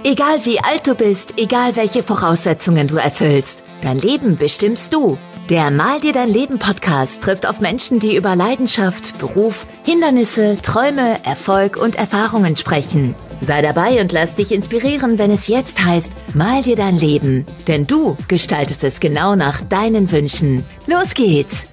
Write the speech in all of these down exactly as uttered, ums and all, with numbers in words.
Egal wie alt du bist, egal welche Voraussetzungen du erfüllst, dein Leben bestimmst du. Der Mal dir dein Leben Podcast trifft auf Menschen, die über Leidenschaft, Beruf, Hindernisse, Träume, Erfolg und Erfahrungen sprechen. Sei dabei und lass dich inspirieren, wenn es jetzt heißt, mal dir dein Leben. Denn du gestaltest es genau nach deinen Wünschen. Los geht's!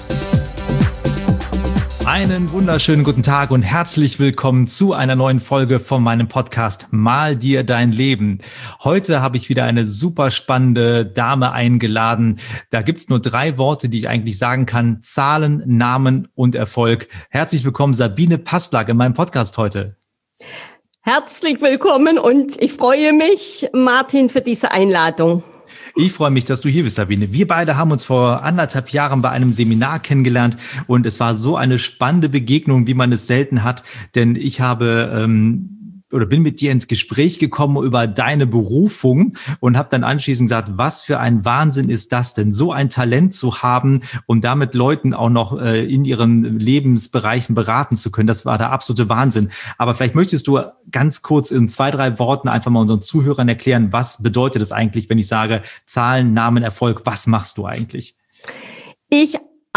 Einen wunderschönen guten Tag und herzlich willkommen zu einer neuen Folge von meinem Podcast Mal dir dein Leben. Heute habe ich wieder eine super spannende Dame eingeladen. Da gibt's nur drei Worte, die ich eigentlich sagen kann. Zahlen, Namen und Erfolg. Herzlich willkommen, Sabine Passlack, in meinem Podcast heute. Herzlich willkommen und ich freue mich, Martin, für diese Einladung. Ich freue mich, dass du hier bist, Sabine. Wir beide haben uns vor anderthalb Jahren bei einem Seminar kennengelernt und es war so eine spannende Begegnung, wie man es selten hat, denn ich habe ähm, oder bin mit dir ins Gespräch gekommen über deine Berufung und habe dann anschließend gesagt, was für ein Wahnsinn ist das denn, so ein Talent zu haben und damit Leuten auch noch äh, in ihren Lebensbereichen beraten zu können. Das war der absolute Wahnsinn. Aber vielleicht möchtest du ganz kurz in zwei, drei Worten einfach mal unseren Zuhörern erklären, was bedeutet es eigentlich, wenn ich sage Zahlen, Namen, Erfolg, was machst du eigentlich? Ich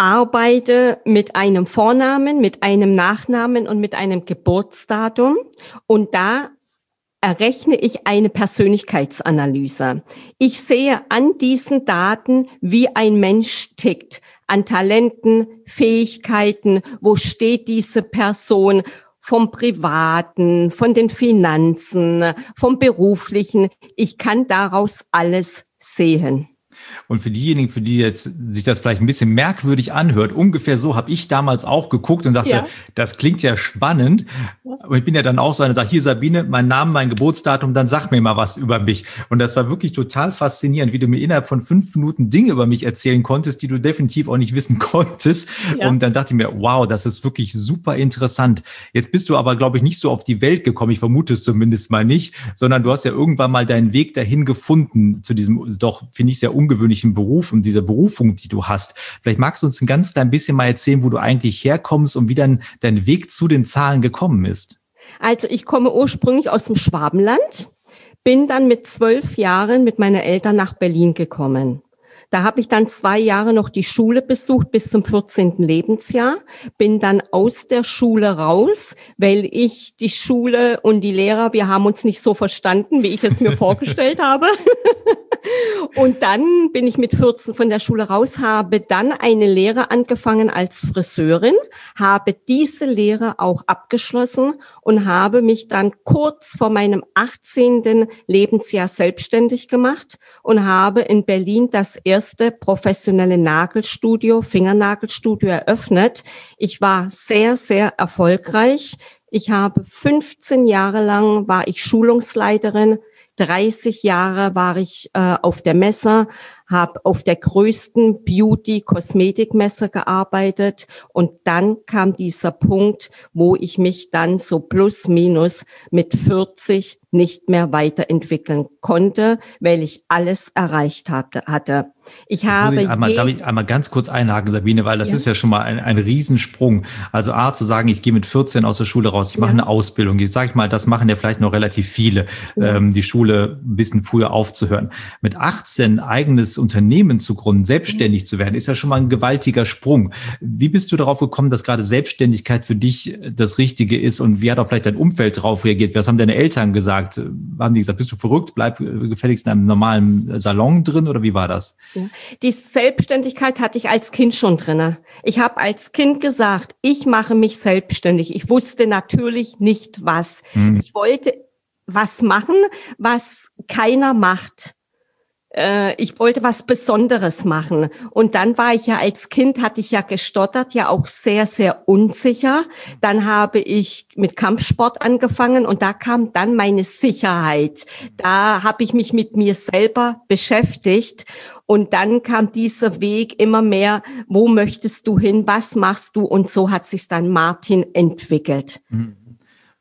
arbeite mit einem Vornamen, mit einem Nachnamen und mit einem Geburtsdatum und da errechne ich eine Persönlichkeitsanalyse. Ich sehe an diesen Daten, wie ein Mensch tickt, an Talenten, Fähigkeiten, wo steht diese Person, vom Privaten, von den Finanzen, vom Beruflichen. Ich kann daraus alles sehen. Und für diejenigen, für die jetzt sich das vielleicht ein bisschen merkwürdig anhört, ungefähr so habe ich damals auch geguckt und dachte, ja, das klingt ja spannend. Und ich bin ja dann auch so eine, sage, hier Sabine, mein Name, mein Geburtsdatum, dann sag mir mal was über mich. Und das war wirklich total faszinierend, wie du mir innerhalb von fünf Minuten Dinge über mich erzählen konntest, die du definitiv auch nicht wissen konntest. Ja. Und dann dachte ich mir, wow, das ist wirklich super interessant. Jetzt bist du aber, glaube ich, nicht so auf die Welt gekommen, ich vermute es zumindest mal nicht, sondern du hast ja irgendwann mal deinen Weg dahin gefunden zu diesem, doch, finde ich, sehr ungewöhnlichen Beruf und dieser Berufung, die du hast. Vielleicht magst du uns ein ganz klein bisschen mal erzählen, wo du eigentlich herkommst und wie dann dein Weg zu den Zahlen gekommen ist. Also ich komme ursprünglich aus dem Schwabenland, bin dann mit zwölf Jahren mit meinen Eltern nach Berlin gekommen. Da habe ich dann zwei Jahre noch die Schule besucht bis zum vierzehnten Lebensjahr, bin dann aus der Schule raus, weil ich die Schule und die Lehrer, wir haben uns nicht so verstanden, wie ich es mir vorgestellt habe. Und dann bin ich mit vierzehn von der Schule raus, habe dann eine Lehre angefangen als Friseurin, habe diese Lehre auch abgeschlossen und habe mich dann kurz vor meinem achtzehnten Lebensjahr selbstständig gemacht und habe in Berlin das erste professionelle Nagelstudio, Fingernagelstudio eröffnet. Ich war sehr, sehr erfolgreich. Ich habe fünfzehn Jahre lang war ich Schulungsleiterin. dreißig Jahre war ich äh, auf der Messe, habe auf der größten Beauty-Kosmetikmesse gearbeitet und dann kam dieser Punkt, wo ich mich dann so plus minus mit vierzig nicht mehr weiterentwickeln konnte, weil ich alles erreicht hatte. hatte. Ich das habe ich einmal, darf ich einmal ganz kurz einhaken, Sabine, weil das ja. ist ja schon mal ein, ein Riesensprung. Also A, zu sagen, ich gehe mit vierzehn aus der Schule raus, ich mache ja. eine Ausbildung. Jetzt sage ich mal, das machen ja vielleicht noch relativ viele, ja. ähm, die Schule ein bisschen früher aufzuhören. Mit achtzehn eigenes Unternehmen zu gründen, selbstständig zu werden, ist ja schon mal ein gewaltiger Sprung. Wie bist du darauf gekommen, dass gerade Selbstständigkeit für dich das Richtige ist und wie hat auch vielleicht dein Umfeld darauf reagiert? Was haben deine Eltern gesagt? Haben die gesagt, bist du verrückt, bleib gefälligst in einem normalen Salon drin oder wie war das? Ja. Die Selbstständigkeit hatte ich als Kind schon drin. Ich habe als Kind gesagt, ich mache mich selbstständig. Ich wusste natürlich nicht was. Hm. Ich wollte was machen, was keiner macht. Ich wollte was Besonderes machen. Und dann war ich ja als Kind, hatte ich ja gestottert, ja auch sehr, sehr unsicher. Dann habe ich mit Kampfsport angefangen und da kam dann meine Sicherheit. Da habe ich mich mit mir selber beschäftigt. Und dann kam dieser Weg immer mehr, wo möchtest du hin, was machst du? Und so hat sich dann Martin entwickelt. Mhm.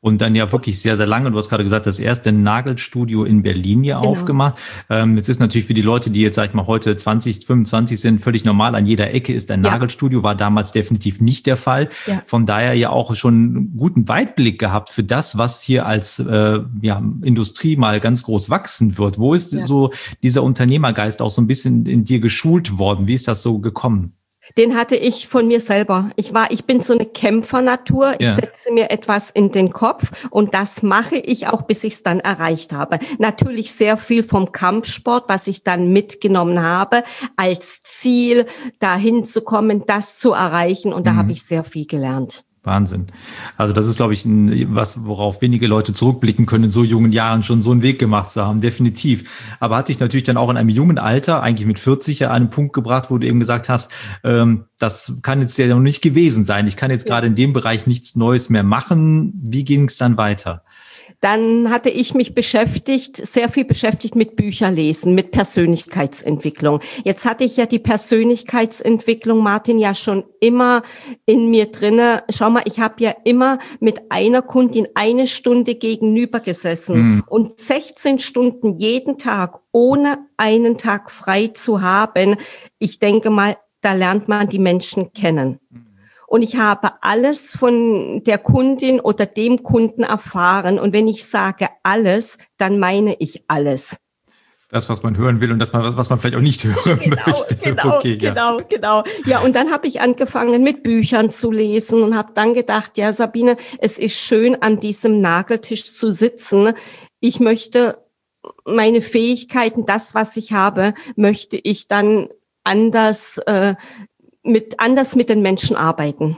Und dann ja wirklich sehr, sehr lange. Du hast gerade gesagt, das erste Nagelstudio in Berlin ja genau. aufgemacht. Ähm, jetzt ist natürlich für die Leute, die jetzt, sag ich mal, heute zwanzig, fünfundzwanzig sind, völlig normal. An jeder Ecke ist ein ja. Nagelstudio, war damals definitiv nicht der Fall. Ja. Von daher ja auch schon einen guten Weitblick gehabt für das, was hier als äh, ja, Industrie mal ganz groß wachsen wird. Wo ist ja. so dieser Unternehmergeist auch so ein bisschen in dir geschult worden? Wie ist das so gekommen? Den hatte ich von mir selber. Ich war, ich bin so eine Kämpfernatur. Ich ja. setze mir etwas in den Kopf und das mache ich auch, bis ich es dann erreicht habe. Natürlich sehr viel vom Kampfsport, was ich dann mitgenommen habe, als Ziel, dahin zu kommen, das zu erreichen. Und da mhm. habe ich sehr viel gelernt. Wahnsinn. Also das ist, glaube ich, ein, was, worauf wenige Leute zurückblicken können, in so jungen Jahren schon so einen Weg gemacht zu haben, definitiv. Aber hat dich natürlich dann auch in einem jungen Alter, eigentlich mit vierzig, ja an einen Punkt gebracht, wo du eben gesagt hast, ähm, das kann jetzt ja noch nicht gewesen sein. Ich kann jetzt ja. gerade in dem Bereich nichts Neues mehr machen. Wie ging es dann weiter? Dann hatte ich mich beschäftigt, sehr viel beschäftigt mit Bücherlesen, mit Persönlichkeitsentwicklung. Jetzt hatte ich ja die Persönlichkeitsentwicklung, Martin, ja schon immer in mir drinne. Schau mal, ich habe ja immer mit einer Kundin eine Stunde gegenüber gesessen mhm. und sechzehn Stunden jeden Tag, ohne einen Tag frei zu haben. Ich denke mal, da lernt man die Menschen kennen. Und ich habe alles von der Kundin oder dem Kunden erfahren. Und wenn ich sage alles, dann meine ich alles. Das, was man hören will und das, was man vielleicht auch nicht hören genau, möchte. Genau, okay, genau, ja. genau. Ja, und dann habe ich angefangen, mit Büchern zu lesen und habe dann gedacht, ja, Sabine, es ist schön, an diesem Nageltisch zu sitzen. Ich möchte meine Fähigkeiten, das, was ich habe, möchte ich dann anders äh, mit anders mit den Menschen arbeiten.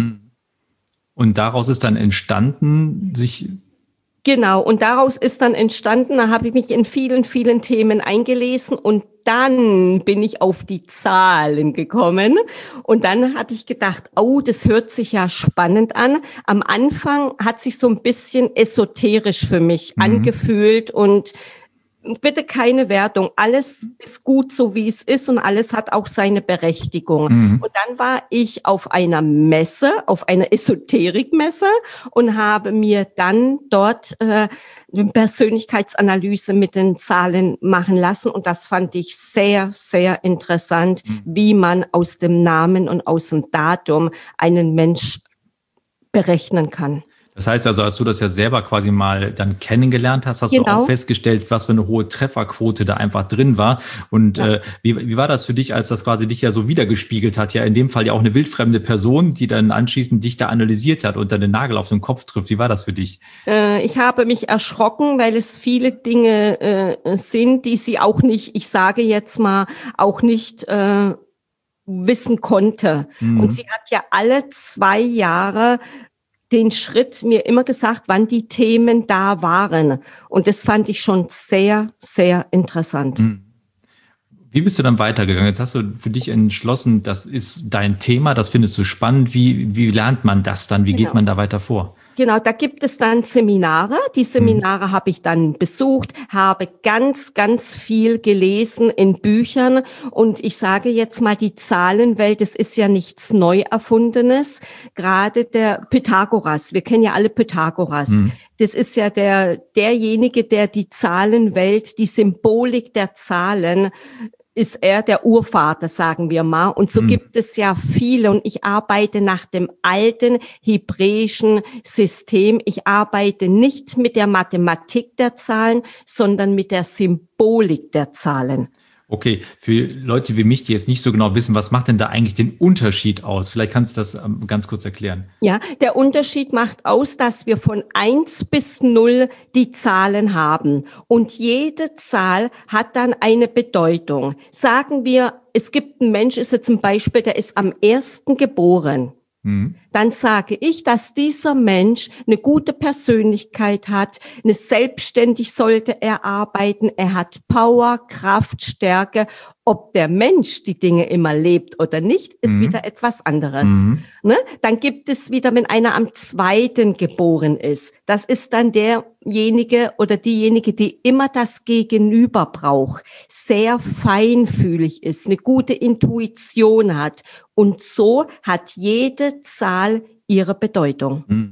Und daraus ist dann entstanden, sich... Genau, und daraus ist dann entstanden, da habe ich mich in vielen, vielen Themen eingelesen und dann bin ich auf die Zahlen gekommen und dann hatte ich gedacht, oh, das hört sich ja spannend an. Am Anfang hat sich so ein bisschen esoterisch für mich mhm. angefühlt und bitte keine Wertung. Alles ist gut, so wie es ist und alles hat auch seine Berechtigung. Mhm. Und dann war ich auf einer Messe, auf einer Esoterikmesse und habe mir dann dort äh, eine Persönlichkeitsanalyse mit den Zahlen machen lassen. Und das fand ich sehr, sehr interessant, mhm. wie man aus dem Namen und aus dem Datum einen Mensch berechnen kann. Das heißt also, als du das ja selber quasi mal dann kennengelernt hast, hast genau. du auch festgestellt, was für eine hohe Trefferquote da einfach drin war. Und ja. äh, wie, wie war das für dich, als das quasi dich ja so wiedergespiegelt hat? Ja, in dem Fall ja auch eine wildfremde Person, die dann anschließend dich da analysiert hat und dann den Nagel auf den Kopf trifft. Wie war das für dich? Äh, ich habe mich erschrocken, weil es viele Dinge äh, sind, die sie auch nicht, ich sage jetzt mal, auch nicht äh, wissen konnte. Mhm. Und sie hat ja alle zwei Jahre den Schritt mir immer gesagt, wann die Themen da waren. Und das fand ich schon sehr, sehr interessant. Wie bist du dann weitergegangen? Jetzt hast du für dich entschlossen, das ist dein Thema, das findest du spannend. Wie, wie lernt man das dann? Wie genau. geht man da weiter vor? Genau, da gibt es dann Seminare. Die Seminare mhm. habe ich dann besucht, habe ganz, ganz viel gelesen in Büchern. Und ich sage jetzt mal, die Zahlenwelt, das ist ja nichts Neuerfundenes. Gerade der Pythagoras, wir kennen ja alle Pythagoras. Mhm. Das ist ja der derjenige, der die Zahlenwelt, die Symbolik der Zahlen, ist er der Urvater, sagen wir mal. Und so mhm. gibt es ja viele. Und ich arbeite nach dem alten hebräischen System. Ich arbeite nicht mit der Mathematik der Zahlen, sondern mit der Symbolik der Zahlen. Okay, für Leute wie mich, die jetzt nicht so genau wissen, was macht denn da eigentlich den Unterschied aus? Vielleicht kannst du das ganz kurz erklären. Ja, der Unterschied macht aus, dass wir von eins bis null die Zahlen haben. Und jede Zahl hat dann eine Bedeutung. Sagen wir, es gibt einen Mensch, ist jetzt ein Beispiel, der ist am ersten geboren. Mhm. Dann sage ich, dass dieser Mensch eine gute Persönlichkeit hat, eine selbstständig sollte er arbeiten, er hat Power, Kraft, Stärke. Ob der Mensch die Dinge immer lebt oder nicht, ist mhm. wieder etwas anderes. Mhm. Ne? Dann gibt es wieder, wenn einer am zweiten geboren ist, das ist dann derjenige oder diejenige, die immer das Gegenüber braucht, sehr feinfühlig ist, eine gute Intuition hat. Und so hat jede Zahl ihre Bedeutung. Mhm.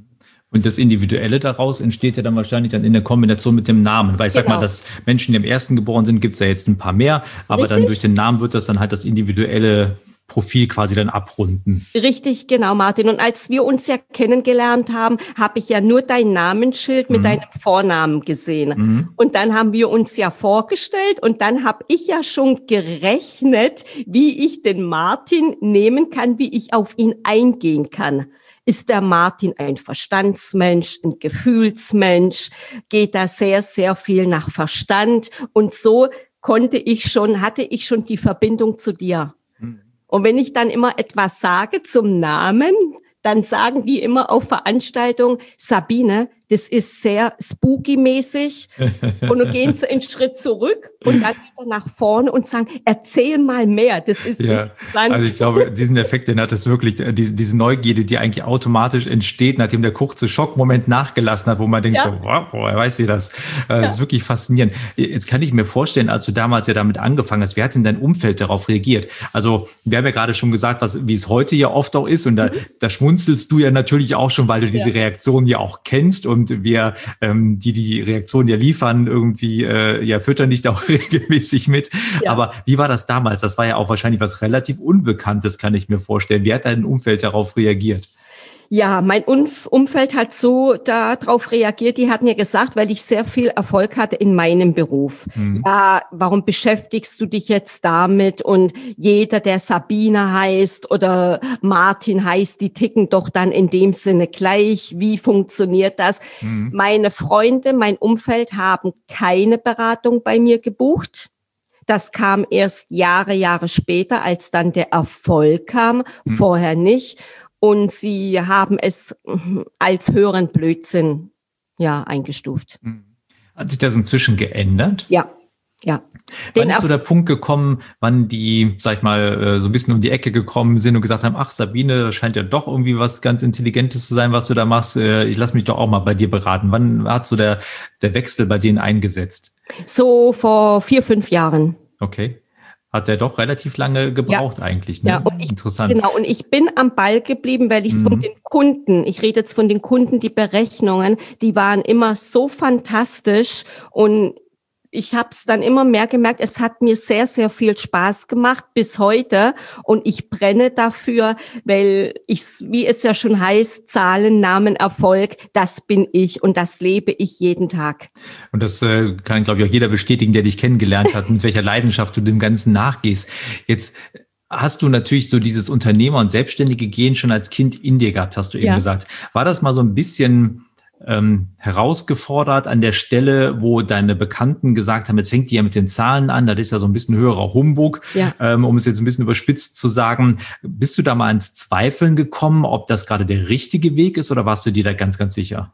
Und das Individuelle daraus entsteht ja dann wahrscheinlich dann in der Kombination mit dem Namen. Weil ich genau. sag mal, dass Menschen, die im ersten geboren sind, gibt es ja jetzt ein paar mehr. Aber Richtig? Dann durch den Namen wird das dann halt das individuelle Profil quasi dann abrunden. Richtig, genau, Martin. Und als wir uns ja kennengelernt haben, habe ich ja nur dein Namensschild mit mhm. deinem Vornamen gesehen. Mhm. Und dann haben wir uns ja vorgestellt und dann habe ich ja schon gerechnet, wie ich den Martin nehmen kann, wie ich auf ihn eingehen kann. Ist der Martin ein Verstandsmensch, ein Gefühlsmensch? Geht da sehr, sehr viel nach Verstand? Und so konnte ich schon, hatte ich schon die Verbindung zu dir. Mhm. Und wenn ich dann immer etwas sage zum Namen, dann sagen die immer auf Veranstaltungen, Sabine, das ist sehr spooky-mäßig. Und dann gehen sie einen Schritt zurück und dann wieder nach vorne und sagen, erzähl mal mehr. Das ist ja, interessant. Also ich glaube, diesen Effekt, den hat es wirklich, diese, diese Neugierde, die eigentlich automatisch entsteht, nachdem der kurze Schockmoment nachgelassen hat, wo man denkt, ja. so, wow, woher weiß sie das? Das ja. ist wirklich faszinierend. Jetzt kann ich mir vorstellen, als du damals ja damit angefangen hast, wie hat denn dein Umfeld darauf reagiert? Also wir haben ja gerade schon gesagt, was, wie es heute ja oft auch ist und da, mhm. da schmunzelst du ja natürlich auch schon, weil du diese ja. Reaktion ja auch kennst und Und wir, ähm, die die Reaktion ja liefern, irgendwie äh, ja füttern dich da auch regelmäßig mit. Ja. Aber wie war das damals? Das war ja auch wahrscheinlich was relativ Unbekanntes, kann ich mir vorstellen. Wie hat dein Umfeld darauf reagiert? Ja, mein Umfeld hat so darauf reagiert. Die hatten ja gesagt, weil ich sehr viel Erfolg hatte in meinem Beruf. Mhm. Ja, warum beschäftigst du dich jetzt damit? Und jeder, der Sabine heißt oder Martin heißt, die ticken doch dann in dem Sinne gleich. Wie funktioniert das? Mhm. Meine Freunde, mein Umfeld haben keine Beratung bei mir gebucht. Das kam erst Jahre, Jahre später, als dann der Erfolg kam. Mhm. Vorher nicht. Und sie haben es als höheren Blödsinn ja eingestuft. Hat sich das inzwischen geändert? Ja, ja. Wann ist so der Punkt gekommen, wann die, sag ich mal, so ein bisschen um die Ecke gekommen sind und gesagt haben, ach Sabine, das scheint ja doch irgendwie was ganz Intelligentes zu sein, was du da machst. Ich lass mich doch auch mal bei dir beraten. Wann hat so der, der Wechsel bei denen eingesetzt? So vor vier, fünf Jahren. Okay. Hat er doch relativ lange gebraucht ja. eigentlich. Ne? Ja, und ich, interessant. Genau, und ich bin am Ball geblieben, weil ich mhm. von den Kunden, ich rede jetzt von den Kunden, die Berechnungen, die waren immer so fantastisch und ich habe es dann immer mehr gemerkt, es hat mir sehr, sehr viel Spaß gemacht bis heute und ich brenne dafür, weil ich, wie es ja schon heißt, Zahlen, Namen, Erfolg, das bin ich und das lebe ich jeden Tag. Und das äh, kann, glaube ich, auch jeder bestätigen, der dich kennengelernt hat, mit welcher Leidenschaft du dem Ganzen nachgehst. Jetzt hast du natürlich so dieses Unternehmer- und selbstständige Gehen schon als Kind in dir gehabt, hast du eben ja. gesagt. War das mal so ein bisschen Ähm, herausgefordert an der Stelle, wo deine Bekannten gesagt haben, jetzt fängt die ja mit den Zahlen an, das ist ja so ein bisschen höherer Humbug, ja. ähm, um es jetzt ein bisschen überspitzt zu sagen. Bist du da mal ins Zweifeln gekommen, ob das gerade der richtige Weg ist oder warst du dir da ganz, ganz sicher?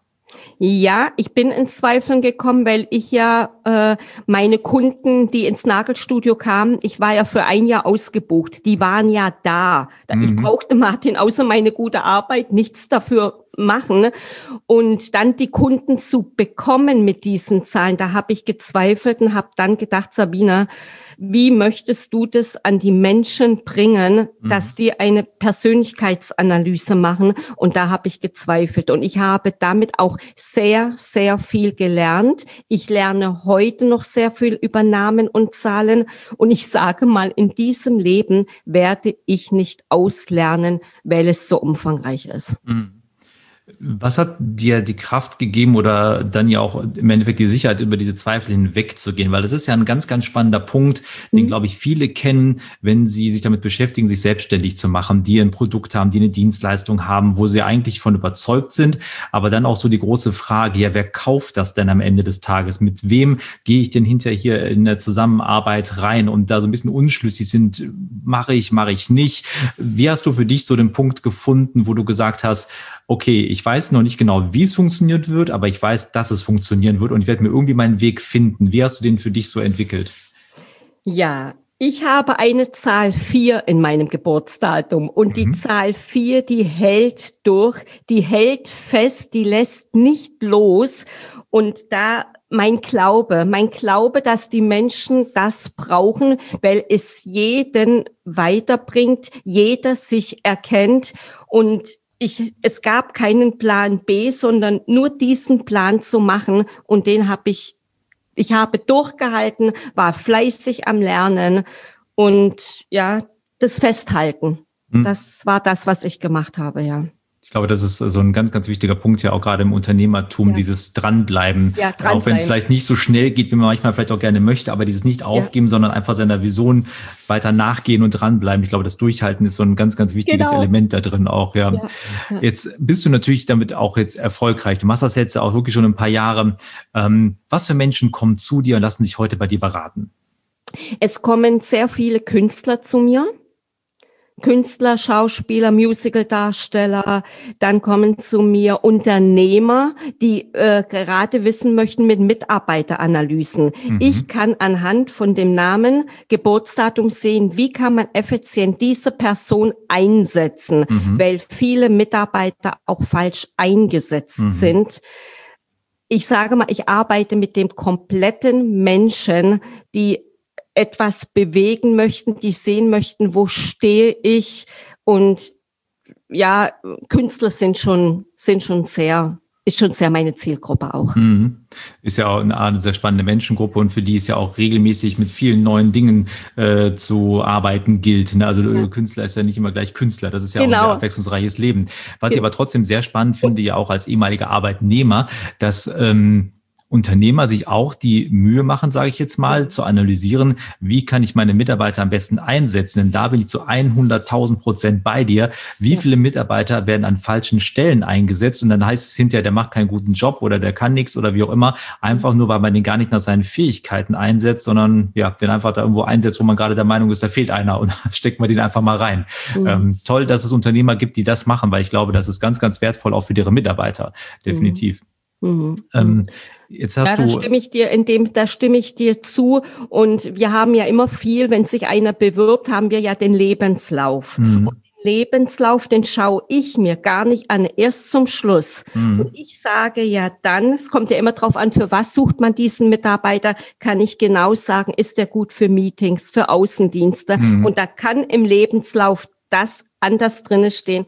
Ja, ich bin ins Zweifeln gekommen, weil ich ja äh, meine Kunden, die ins Nagelstudio kamen, ich war ja für ein Jahr ausgebucht, die waren ja da. Mhm. Ich brauchte, Martin, außer meine gute Arbeit nichts dafür machen. Und dann die Kunden zu bekommen mit diesen Zahlen, da habe ich gezweifelt und habe dann gedacht, Sabina, wie möchtest du das an die Menschen bringen, mhm. dass die eine Persönlichkeitsanalyse machen? Und da habe ich gezweifelt. Und ich habe damit auch sehr, sehr viel gelernt. Ich lerne heute noch sehr viel über Namen und Zahlen. Und ich sage mal, in diesem Leben werde ich nicht auslernen, weil es so umfangreich ist. Mhm. Was hat dir die Kraft gegeben oder dann ja auch im Endeffekt die Sicherheit, über diese Zweifel hinwegzugehen? Weil das ist ja ein ganz, ganz spannender Punkt, den, mhm. glaube ich, viele kennen, wenn sie sich damit beschäftigen, sich selbstständig zu machen, die ein Produkt haben, die eine Dienstleistung haben, wo sie eigentlich von überzeugt sind. Aber dann auch so die große Frage, ja, wer kauft das denn am Ende des Tages? Mit wem gehe ich denn hinterher hier in der Zusammenarbeit rein? Und da so ein bisschen unschlüssig sind, mache ich, mache ich nicht. Wie hast du für dich so den Punkt gefunden, wo du gesagt hast, okay, ich weiß noch nicht genau, wie es funktioniert wird, aber ich weiß, dass es funktionieren wird und ich werde mir irgendwie meinen Weg finden. Wie hast du den für dich so entwickelt? Ja, ich habe eine Zahl vier in meinem Geburtsdatum und mhm. die Zahl vier, die hält durch, die hält fest, die lässt nicht los und da mein Glaube, mein Glaube, dass die Menschen das brauchen, weil es jeden weiterbringt, jeder sich erkennt und ich, es gab keinen Plan B, sondern nur diesen Plan zu machen. Und den habe ich, ich habe durchgehalten, war fleißig am Lernen und ja, das Festhalten. Hm. Das war das, was ich gemacht habe, ja. Ich glaube, das ist so ein ganz, ganz wichtiger Punkt ja auch gerade im Unternehmertum, ja. dieses Dranbleiben. Ja, dranbleiben. Auch wenn es vielleicht nicht so schnell geht, wie man manchmal vielleicht auch gerne möchte, aber dieses nicht aufgeben, ja. sondern einfach seiner Vision weiter nachgehen und dranbleiben. Ich glaube, das Durchhalten ist so ein ganz, ganz wichtiges genau. Element da drin auch. Ja. Ja. Ja. Jetzt bist du natürlich damit auch jetzt erfolgreich. Du machst das jetzt auch wirklich schon ein paar Jahre. Ähm, was für Menschen kommen zu dir und lassen sich heute bei dir beraten? Es kommen sehr viele Künstler zu mir. Künstler, Schauspieler, Musicaldarsteller, dann kommen zu mir Unternehmer, die äh, gerade wissen möchten mit Mitarbeiteranalysen. Mhm. Ich kann anhand von dem Namen, Geburtsdatum sehen, wie kann man effizient diese Person einsetzen, mhm. weil viele Mitarbeiter auch falsch eingesetzt mhm. sind. Ich sage mal, ich arbeite mit dem kompletten Menschen, die etwas bewegen möchten, die sehen möchten, wo stehe ich, und ja, Künstler sind schon, sind schon sehr, ist schon sehr meine Zielgruppe auch. Mhm. Ist ja auch eine, eine sehr spannende Menschengruppe und für die es ja auch regelmäßig mit vielen neuen Dingen äh, zu arbeiten gilt. Ne? Also ja. Künstler ist ja nicht immer gleich Künstler, das ist ja genau. auch ein sehr abwechslungsreiches Leben. Was ich aber trotzdem sehr spannend finde, ja auch als ehemaliger Arbeitnehmer, dass ähm, Unternehmer sich auch die Mühe machen, sage ich jetzt mal, zu analysieren, wie kann ich meine Mitarbeiter am besten einsetzen? Denn da bin ich zu hunderttausend Prozent bei dir. Wie ja. viele Mitarbeiter werden an falschen Stellen eingesetzt? Und dann heißt es hinterher, der macht keinen guten Job oder der kann nichts oder wie auch immer. Einfach nur, weil man den gar nicht nach seinen Fähigkeiten einsetzt, sondern ja, den einfach da irgendwo einsetzt, wo man gerade der Meinung ist, da fehlt einer und dann steckt man den einfach mal rein. Mhm. Ähm, toll, dass es Unternehmer gibt, die das machen, weil ich glaube, das ist ganz, ganz wertvoll auch für ihre Mitarbeiter. Definitiv. Mhm. Ähm, Jetzt hast ja, da du stimme ich dir in dem, da stimme ich dir zu. Und wir haben ja immer viel, wenn sich einer bewirbt, haben wir ja den Lebenslauf. Mhm. Und den Lebenslauf, den schaue ich mir gar nicht an, erst zum Schluss. Mhm. Und ich sage ja dann, es kommt ja immer drauf an, für was sucht man diesen Mitarbeiter, kann ich genau sagen, ist der gut für Meetings, für Außendienste. Mhm. Und da kann im Lebenslauf das anders drinne stehen,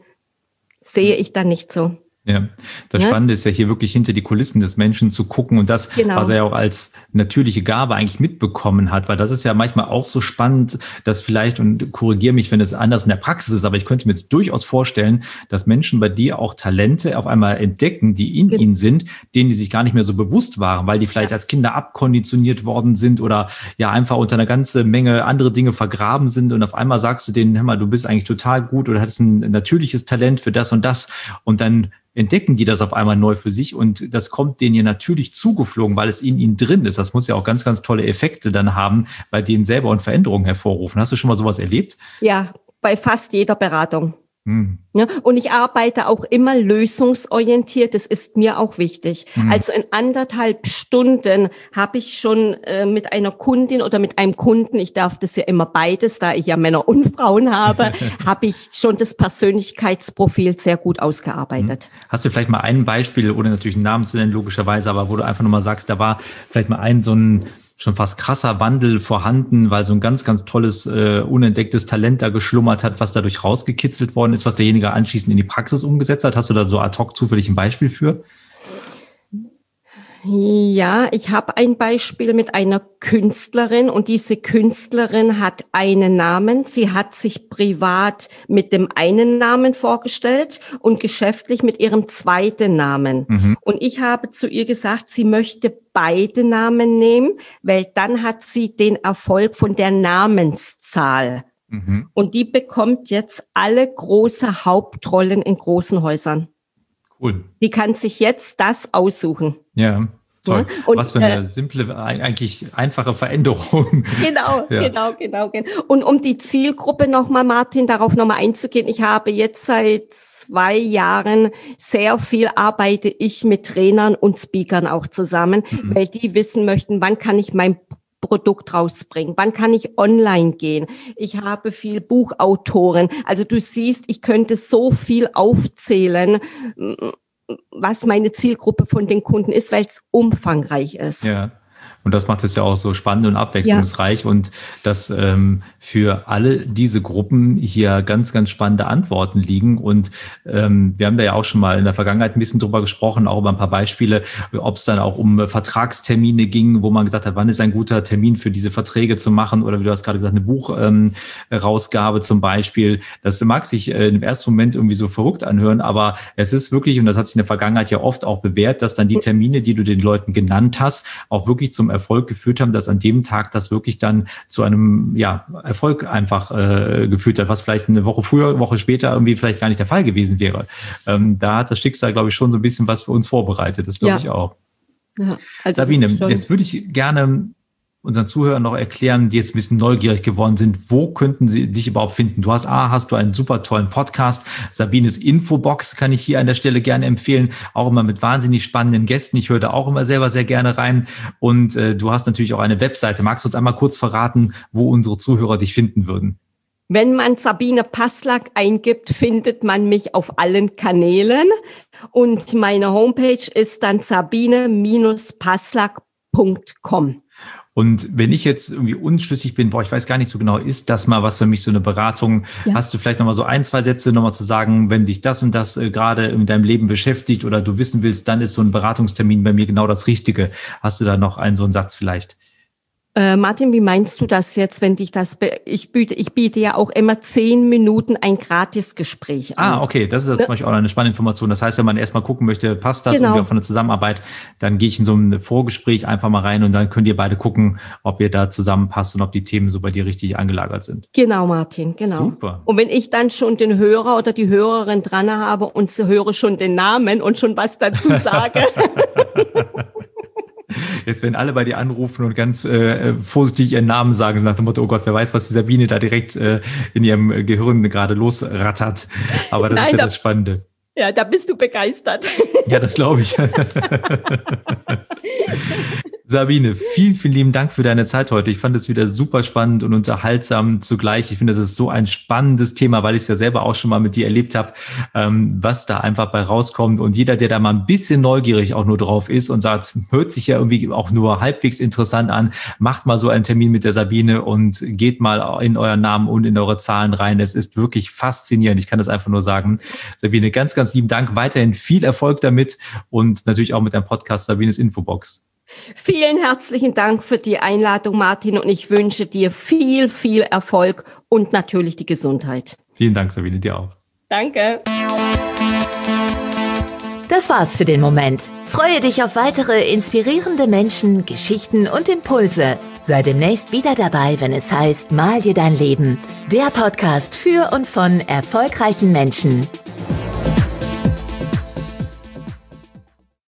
sehe ich dann nicht so. Ja, das ja? Spannende ist ja hier wirklich hinter die Kulissen des Menschen zu gucken und das, genau. was er ja auch als natürliche Gabe eigentlich mitbekommen hat, weil das ist ja manchmal auch so spannend, dass vielleicht, und korrigiere mich, wenn es anders in der Praxis ist, aber ich könnte mir jetzt durchaus vorstellen, dass Menschen bei dir auch Talente auf einmal entdecken, die in genau. ihnen sind, denen die sich gar nicht mehr so bewusst waren, weil die vielleicht ja. als Kinder abkonditioniert worden sind oder ja einfach unter einer ganzen Menge andere Dinge vergraben sind und auf einmal sagst du denen, hör mal, du bist eigentlich total gut oder hattest ein natürliches Talent für das und das und dann entdecken die das auf einmal neu für sich und das kommt denen ja natürlich zugeflogen, weil es in ihnen drin ist. Das muss ja auch ganz, ganz tolle Effekte dann haben, bei denen selber und Veränderungen hervorrufen. Hast du schon mal sowas erlebt? Ja, bei fast jeder Beratung. Hm. Ja, und ich arbeite auch immer lösungsorientiert, das ist mir auch wichtig. Hm. Also in anderthalb Stunden habe ich schon äh, mit einer Kundin oder mit einem Kunden, ich darf das ja immer beides, da ich ja Männer und Frauen habe, habe ich schon das Persönlichkeitsprofil sehr gut ausgearbeitet. Hm. Hast du vielleicht mal ein Beispiel, ohne natürlich einen Namen zu nennen, logischerweise, aber wo du einfach nochmal sagst, da war vielleicht mal ein so ein schon fast krasser Wandel vorhanden, weil so ein ganz, ganz tolles, äh, unentdecktes Talent da geschlummert hat, was dadurch rausgekitzelt worden ist, was derjenige anschließend in die Praxis umgesetzt hat. Hast du da so ad hoc zufällig ein Beispiel für? Ja, ich habe ein Beispiel mit einer Künstlerin und diese Künstlerin hat einen Namen. Sie hat sich privat mit dem einen Namen vorgestellt und geschäftlich mit ihrem zweiten Namen. Mhm. Und ich habe zu ihr gesagt, sie möchte beide Namen nehmen, weil dann hat sie den Erfolg von der Namenszahl. Mhm. Und die bekommt jetzt alle große Hauptrollen in großen Häusern. Cool. Die kann sich jetzt das aussuchen. Ja, toll. Ja, und, was für eine äh, simple, eigentlich einfache Veränderung. Genau, ja. genau, genau, genau. Und um die Zielgruppe nochmal, Martin, darauf nochmal einzugehen. Ich habe jetzt seit zwei Jahren sehr viel arbeite ich mit Trainern und Speakern auch zusammen, mhm. weil die wissen möchten, wann kann ich mein Produkt rausbringen? Wann kann ich online gehen? Ich habe viel Buchautoren. Also du siehst, ich könnte so viel aufzählen, was meine Zielgruppe von den Kunden ist, weil es umfangreich ist. Ja. Und das macht es ja auch so spannend und abwechslungsreich. Ja. Und dass ähm, für alle diese Gruppen hier ganz, ganz spannende Antworten liegen. Und ähm, wir haben da ja auch schon mal in der Vergangenheit ein bisschen drüber gesprochen, auch über ein paar Beispiele, ob es dann auch um Vertragstermine ging, wo man gesagt hat, wann ist ein guter Termin für diese Verträge zu machen? Oder wie du hast gerade gesagt, eine Buchrausgabe ähm, zum Beispiel. Das mag sich äh, im ersten Moment irgendwie so verrückt anhören, aber es ist wirklich, und das hat sich in der Vergangenheit ja oft auch bewährt, dass dann die Termine, die du den Leuten genannt hast, auch wirklich zum Erfolg geführt haben, dass an dem Tag das wirklich dann zu einem ja, Erfolg einfach äh, geführt hat, was vielleicht eine Woche früher, eine Woche später irgendwie vielleicht gar nicht der Fall gewesen wäre. Ähm, da hat das Schicksal, glaube ich, schon so ein bisschen was für uns vorbereitet. Das glaube ja. ich auch. Ja, also Sabine, jetzt würde ich gerne unseren Zuhörern noch erklären, die jetzt ein bisschen neugierig geworden sind, wo könnten sie dich überhaupt finden? Du hast, ah, hast du einen super tollen Podcast, Sabines Infobox kann ich hier an der Stelle gerne empfehlen, auch immer mit wahnsinnig spannenden Gästen. Ich höre da auch immer selber sehr gerne rein. Und äh, du hast natürlich auch eine Webseite. Magst du uns einmal kurz verraten, wo unsere Zuhörer dich finden würden? Wenn man Sabine Passlack eingibt, findet man mich auf allen Kanälen. Und meine Homepage ist dann sabine Passlack punkt com. Und wenn ich jetzt irgendwie unschlüssig bin, boah, ich weiß gar nicht so genau, ist das mal was für mich, so eine Beratung? Ja. Hast du vielleicht nochmal so ein, zwei Sätze nochmal zu sagen, wenn dich das und das äh, gerade in deinem Leben beschäftigt oder du wissen willst, dann ist so ein Beratungstermin bei mir genau das Richtige. Hast du da noch einen so einen Satz vielleicht? Äh, Martin, wie meinst du das jetzt, wenn dich das, be- ich biete, ich biete ja auch immer zehn Minuten ein Gratisgespräch an. Ah, okay, das ist zum Beispiel auch eine spannende Information. Das heißt, wenn man erstmal gucken möchte, passt das genau. irgendwie auch von der Zusammenarbeit, dann gehe ich in so ein Vorgespräch einfach mal rein und dann könnt ihr beide gucken, ob ihr da zusammenpasst und ob die Themen so bei dir richtig angelagert sind. Genau, Martin, genau. Super. Und wenn ich dann schon den Hörer oder die Hörerin dran habe und höre schon den Namen und schon was dazu sage. Jetzt werden alle bei dir anrufen und ganz äh, vorsichtig ihren Namen sagen, so nach dem Motto, oh Gott, wer weiß, was die Sabine da direkt äh, in ihrem Gehirn gerade losrattert. Aber das Nein, ist ja da, das Spannende. Ja, da bist du begeistert. Ja, das glaube ich. Sabine, vielen, vielen lieben Dank für deine Zeit heute. Ich fand es wieder super spannend und unterhaltsam zugleich. Ich finde, es ist so ein spannendes Thema, weil ich es ja selber auch schon mal mit dir erlebt habe, ähm, was da einfach bei rauskommt. Und jeder, der da mal ein bisschen neugierig auch nur drauf ist und sagt, hört sich ja irgendwie auch nur halbwegs interessant an, macht mal so einen Termin mit der Sabine und geht mal in euren Namen und in eure Zahlen rein. Es ist wirklich faszinierend. Ich kann das einfach nur sagen. Sabine, ganz, ganz lieben Dank. Weiterhin viel Erfolg damit und natürlich auch mit deinem Podcast Sabines Infobox. Vielen herzlichen Dank für die Einladung, Martin, und ich wünsche dir viel, viel Erfolg und natürlich die Gesundheit. Vielen Dank, Sabine, dir auch. Danke. Das war's für den Moment. Freue dich auf weitere inspirierende Menschen, Geschichten und Impulse. Sei demnächst wieder dabei, wenn es heißt, mal dir dein Leben. Der Podcast für und von erfolgreichen Menschen.